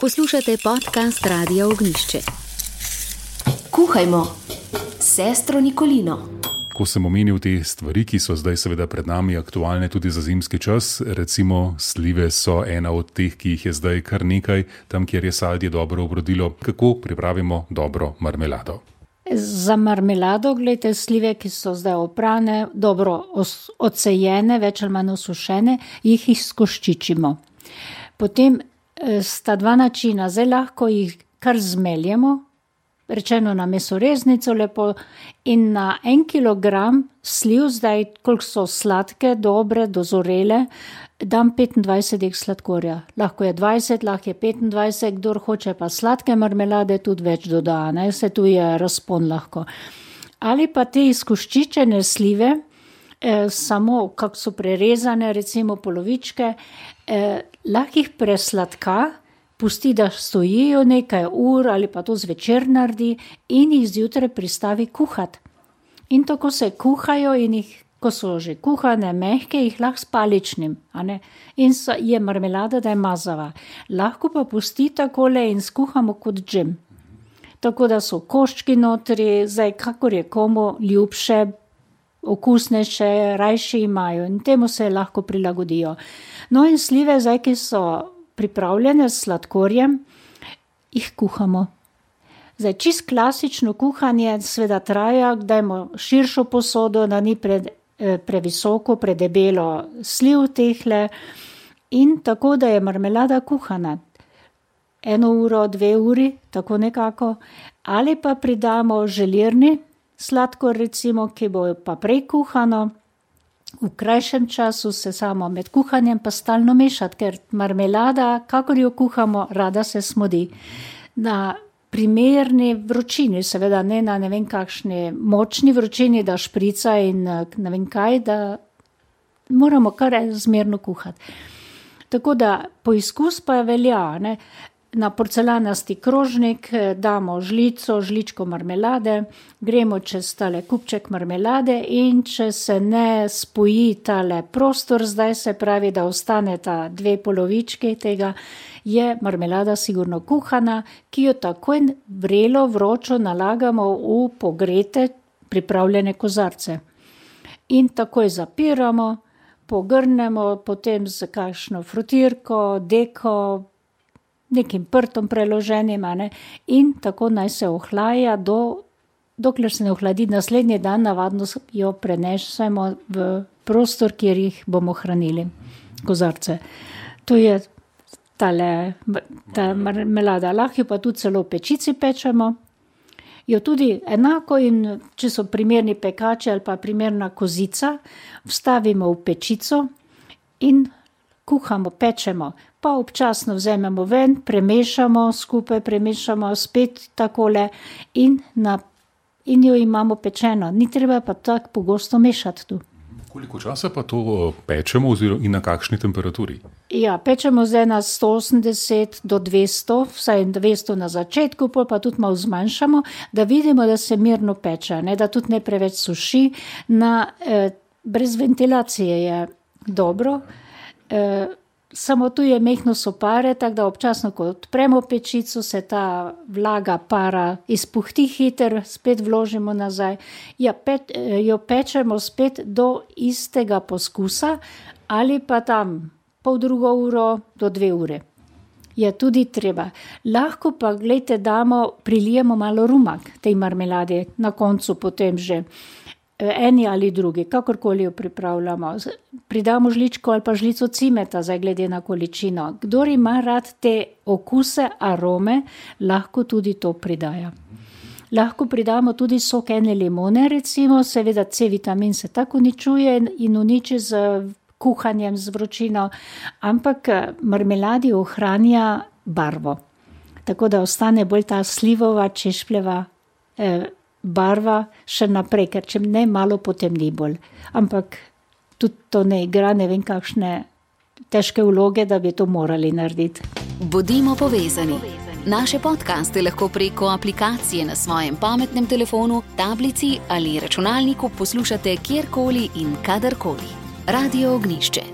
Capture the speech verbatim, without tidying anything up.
Poslušate podcast Radia Ognjišče. Kuhajmo s sestro Nikolino. Ko sem omenil te stvari, ki so zdaj seveda pred nami aktualne tudi za zimski čas, recimo slive so ena od teh, ki jih je zdaj kar nekaj, tam kjer je sadje dobro obrodilo. Kako pripravimo dobro marmelado? Za marmelado, gledajte, slive, ki so zdaj oprane, dobro odsejene, več ali manj osušene, jih izkoščičimo. Potem sta dva načina, zdaj lahko jih kar zmeljemo, rečeno na mesoreznico lepo, in na en kilogram sliv, zdaj koliko so sladke, dobre, dozorele, dam petindvajset dek sladkorja. Lahko je dvajset, lahko je petindvajset, kdor hoče pa sladke marmelade, tudi več doda, ne, se tu je razpon lahko. Ali pa te izkoščičene slive, eh, samo kako so prerezane, recimo polovičke, eh, lahko jih presladka, pusti, da stojijo nekaj ur ali pa to zvečer naredi in jih zjutraj pristavi kuhati. In tako se kuhajo in jih, ko so že kuhane, mehke, jih lahko s paličnim, a ne? In so, je marmelada, da je mazava. Lahko pa pusti takole in skuhamo kot džem. Tako da so koščki notri, zdaj kakor je komu ljubše, okusnejše, rajši imajo in temu se lahko prilagodijo. No in slive, zdaj, ki so pripravljene s sladkorjem, jih kuhamo. Zdaj, čist klasično kuhanje seveda traja, dajmo širšo posodo, da ni pre, previsoko, predebelo sliv tehle in tako, da je marmelada kuhana. Eno uro, dve uri, tako nekako. Ali pa pridamo želirni sladkor, recimo, ki bo pa prej kuhano. V krajšem času se samo med kuhanjem pa stalno mešati, ker marmelada, kakor jo kuhamo, rada se smodi. Na primerni vročini, seveda ne na ne vem kakšni močni vročini, da šprica in ne vem kaj, da moramo kar zmerno kuhati. Tako da poizkus pa velja, ne. Na porcelanasti krožnik damo žlico, žličko marmelade, gremo čez tale kupček marmelade in če se ne spoji tale prostor, zdaj se pravi, da ostane ta dve polovički tega, je marmelada sigurno kuhana, ki jo takoj vrelo, vročo nalagamo v pogrete, pripravljene kozarce. In takoj zapiramo, pogrnemo, potem z kakšno frutirko, deko, nekim prtom preloženim, ne, in tako naj se ohlaja, do, dokler se ne ohladi naslednji dan, navadno jo prenesemo v prostor, kjer jih bomo hranili, kozarce. To je tale, ta marmelada, lahko pa tudi celo v pečici pečemo. Jo tudi enako in če so primerni pekači ali pa primerna kozica, vstavimo v pečico in kuhamo, pečemo, pa občasno vzamemo ven, premešamo skupaj, premešamo spet takole in, na, in jo imamo pečeno. Ni treba pa tako pogosto mešati tu. Koliko časa pa to pečemo oziroma in na kakšni temperaturi? Ja, pečemo zdaj na sto osemdeset do dvesto, vsaj dvesto na začetku, pa tudi malo zmanjšamo, da vidimo, da se mirno peče, ne, da tudi ne preveč suši. Na, eh, brez ventilacije je dobro. E, samo tu je mehno sopare, tako da občasno, ko odpremo pečico, se ta vlaga para izpuhti hiter, spet vložimo nazaj. Ja, pet, jo pečemo spet do istega poskusa ali pa tam pol drugo uro do dve ure. Je tudi treba. Lahko pa, gledajte, damo, prilijemo malo rumak tej marmelade, na koncu potem že. Eni ali drugi, kakorkoli jo pripravljamo. Pridamo žličko ali pa žlico cimeta, zdaj glede na količino. Kdor ima rad te okuse, arome, lahko tudi to pridaja. Lahko pridamo tudi sok ene limone, recimo, seveda C-vitamin se tako uničuje in uniči z kuhanjem, z vročino, ampak marmeladi ohranja barvo. Tako da ostane bolj ta slivova, češpljeva eh, barva še naprej, ker če ne malo potem ni bolj. Ampak tudi to ne igra, ne vem kakšne težke vloge, da bi to morali narediti. Bodimo povezani. Naše podcaste lahko preko aplikacije na svojem pametnem telefonu, tablici ali računalniku poslušate kjerkoli in kadarkoli. Radio Ognjišče.